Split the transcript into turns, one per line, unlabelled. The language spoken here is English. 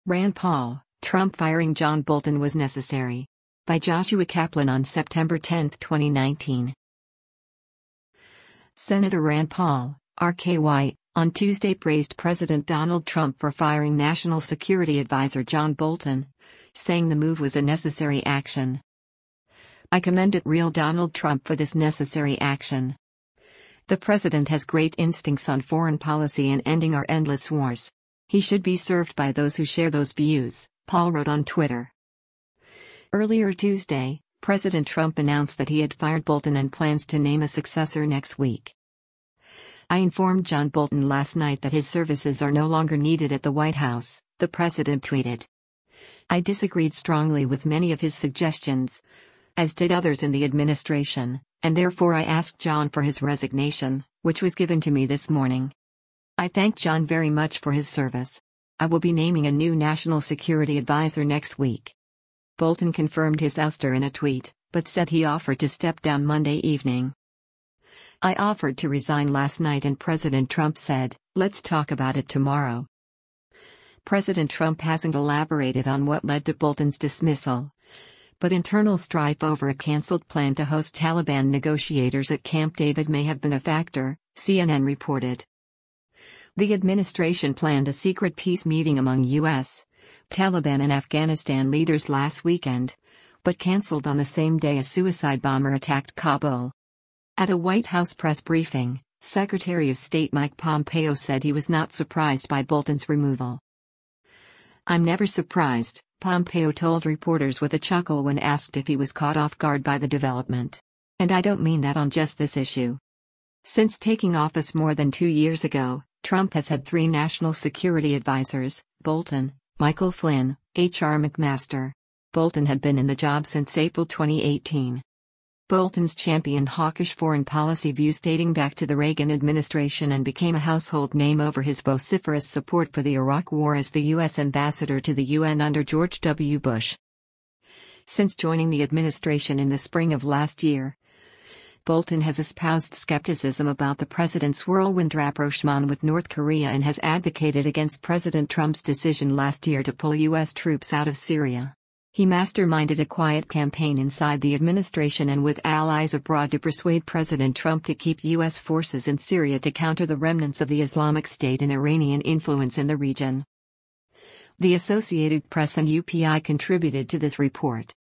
Rand Paul, Trump firing John Bolton was necessary. By Joshua Kaplan on September 10, 2019. Senator Rand Paul, RKY, on Tuesday praised President Donald Trump for firing National Security Advisor John Bolton, saying the move was a necessary action. "I commend real Donald Trump for this necessary action. The president has great instincts on foreign policy and ending our endless wars. He should be served by those who share those views," Paul wrote on Twitter. Earlier Tuesday, President Trump announced that he had fired Bolton and plans to name a successor next week. "I informed John Bolton last night that his services are no longer needed at the White House," the president tweeted. "I disagreed strongly with many of his suggestions, as did others in the administration, and therefore I asked John for his resignation, which was given to me this morning. I thank John very much for his service. I will be naming a new national security advisor next week." Bolton confirmed his ouster in a tweet, but said he offered to step down Monday evening. "I offered to resign last night and President Trump said, 'Let's talk about it tomorrow.'" President Trump hasn't elaborated on what led to Bolton's dismissal, but internal strife over a cancelled plan to host Taliban negotiators at Camp David may have been a factor, CNN reported. The administration planned a secret peace meeting among U.S., Taliban and Afghanistan leaders last weekend, but cancelled on the same day a suicide bomber attacked Kabul. At a White House press briefing, Secretary of State Mike Pompeo said he was not surprised by Bolton's removal. "I'm never surprised," Pompeo told reporters with a chuckle when asked if he was caught off guard by the development. "And I don't mean that on just this issue. Since taking office more than 2 years ago, Trump has had 3 national security advisors: Bolton, Michael Flynn, H.R. McMaster. Bolton had been in the job since April 2018. Bolton's championed hawkish foreign policy views dating back to the Reagan administration and became a household name over his vociferous support for the Iraq War as the U.S. ambassador to the UN under George W. Bush. Since joining the administration in the spring of last year, Bolton has espoused skepticism about the president's whirlwind rapprochement with North Korea and has advocated against President Trump's decision last year to pull U.S. troops out of Syria. He masterminded a quiet campaign inside the administration and with allies abroad to persuade President Trump to keep U.S. forces in Syria to counter the remnants of the Islamic State and Iranian influence in the region. The Associated Press and UPI contributed to this report.